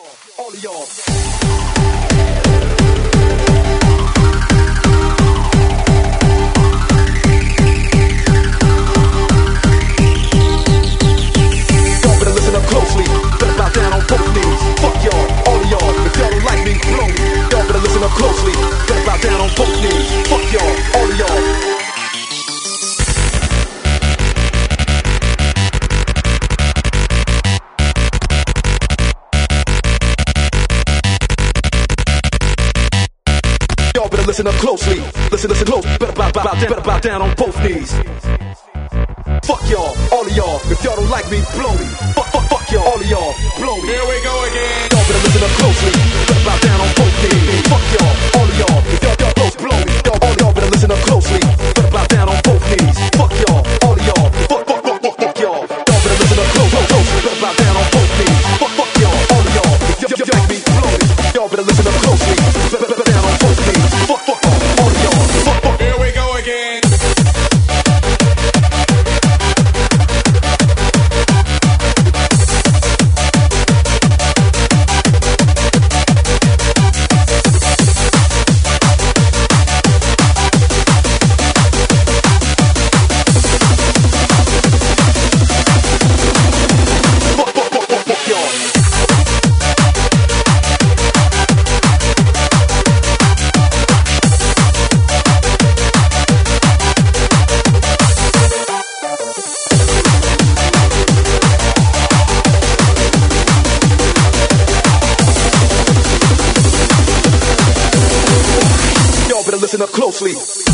all of y'all. Y'all better listen up closely. Better bow down on both knees. Fuck y'all, all of y'all. If y'all don't like me, blow me. Y'all better listen up closely. Better bow down on both knees. Fuck y'all, all of y'all. Y'all better listen up closely. Listen close. Better bow down on both knees. Fuck y'all, all of y'all. If y'all don't like me, blow me. Fuck y'all, all of y'all. Blow me. Here we go again. Y'all better listen up closely. Better bow down on both knees. Fuck y'all, all of y'all. If y'all close, blow me. Y'all better listen up closely. Better bow down on both knees. Fuck y'all, all of y'all. Fuck y'all. Y'all better listen up close. Better bow down on both knees. Fuck y'all, all of y'all. If y'all like me, blow me. Y'all better listen up closely. Better down on both knees. Fuck all of y'all. Here we go again. Listen up closely.